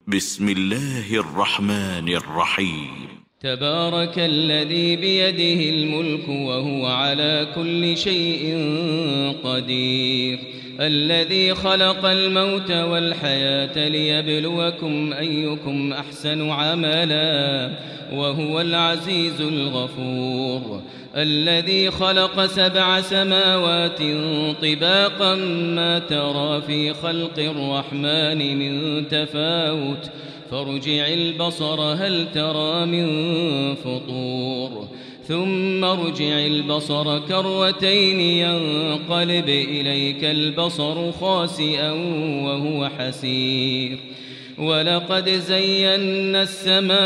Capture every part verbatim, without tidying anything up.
بسم الله الرحمن الرحيم. تبارك الذي بيده الملك وهو على كل شيء قدير، الذي خلق الموت والحياة ليبلوكم أيكم أحسن عملا وهو العزيز الغفور، الذي خلق سبع سماوات طباقا ما ترى في خلق الرحمن من تفاوت فارجع البصر هل ترى من فطور ثم ارجع البصر كرتين ينقلب إليك البصر خاسئا وهو حسير، ولقد زينا السماء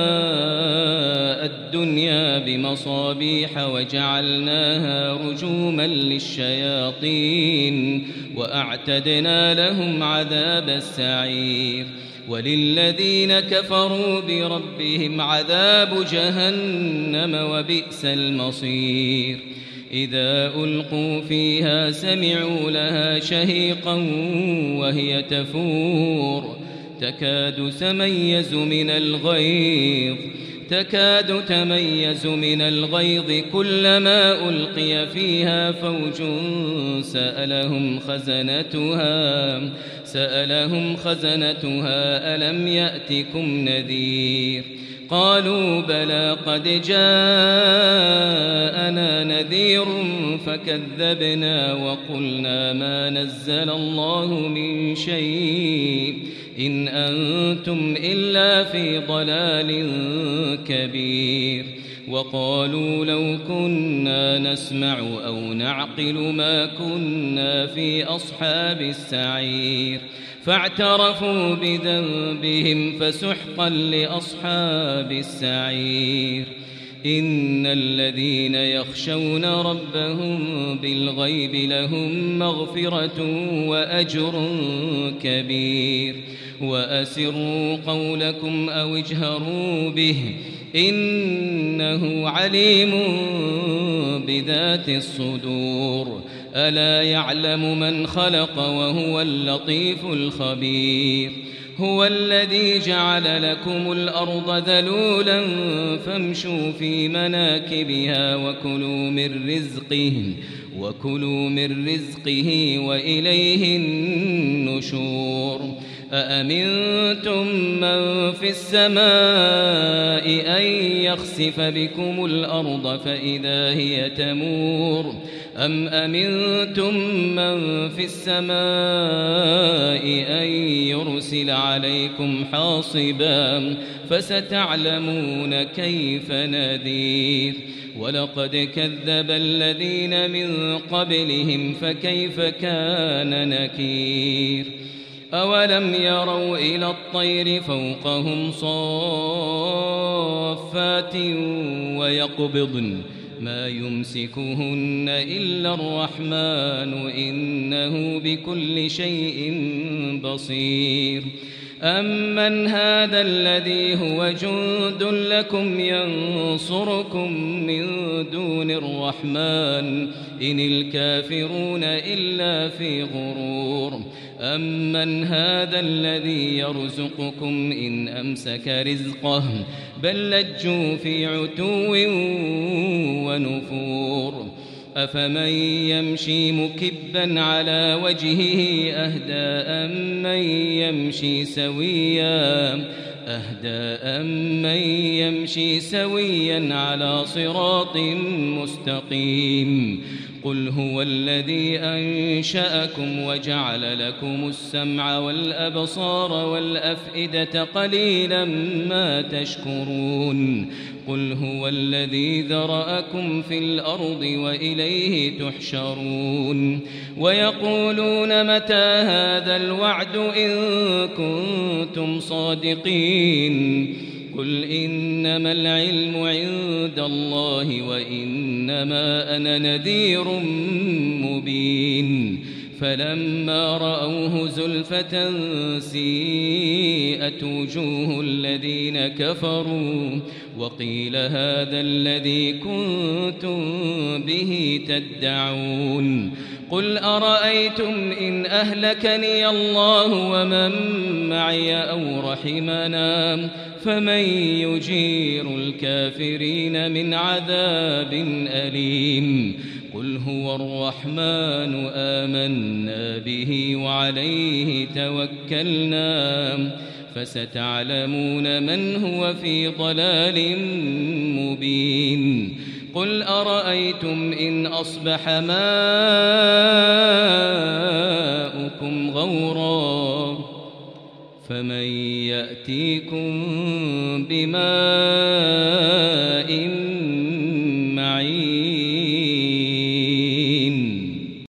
الدنيا بمصابيح وجعلناها رجوما للشياطين وأعتدنا لهم عذاب السعير، وللذين كفروا بربهم عذاب جهنم وبئس المصير. إذا ألقوا فيها سمعوا لها شهيقا وهي تفور تكاد تميز من الغيظ تكاد تميز من الغيظ كلما ألقي فيها فوج سألهم خزنتها سألهم خزنتها ألم يأتكم نذير قالوا بلى قد جاءنا نذير فكذبنا وقلنا ما نزل الله من شيء إن أنتم إلا في ضلال كبير، وقالوا لو كنا نسمع أو نعقل ما كنا في أصحاب السعير، فاعترفوا بذنبهم فسحقا لأصحاب السعير. إن الذين يخشون ربهم بالغيب لهم مغفرة وأجر كبير، وأسروا قولكم أو اجهروا به إنه عليم بذات الصدور، ألا يعلم من خلق وهو اللطيف الخبير. هو الذي جعل لكم الأرض ذلولا فامشوا في مناكبها وكلوا من رزقه وكلوا من رزقه وإليه النشور. أأمنتم من في السماء أن يخسف بكم الأرض فإذا هي تمور أم أمنتم من في السماء أن يرسل عليكم حاصبا فستعلمون كيف نذير. ولقد كذب الذين من قبلهم فكيف كان نكير. أولم يروا إلى الطير فوقهم صافات ويقبضن ما يمسكهن إلا الرحمن إنه بكل شيء بصير. أمن هذا الذي هو جند لكم ينصركم من دون الرحمن إن الكافرون إلا في غرور. أمن هذا الذي يرزقكم إن أمسك رزقه بل لجوا في عتو ونفور. أفمن يمشي مكبا على وجهه أهدى أمن يمشي سويا أهدى أمن يمشي سويا على صراط مستقيم. قل هو الذي أنشأكم وجعل لكم السمع والأبصار والأفئدة قليلا ما تشكرون. قل هو الذي ذرأكم في الأرض وإليه تحشرون. ويقولون متى هذا الوعد إن كنتم صادقين. قل إنما العلم عند الله وإنما أنا نذير مبين. فلما رأوه زلفة سيئت وجوه الذين كفروا وقيل هذا الذي كنتم به تدعون. قل أرأيتم إن أهلكني الله ومن معي أو رحمنا فمن يجير الكافرين من عذاب أليم قل هو الرحمن آمنا به وعليه توكلنا فستعلمون من هو في ضلال مبين قل أرأيتم إن أصبح ماؤكم غورا فمن يأتيكم بماء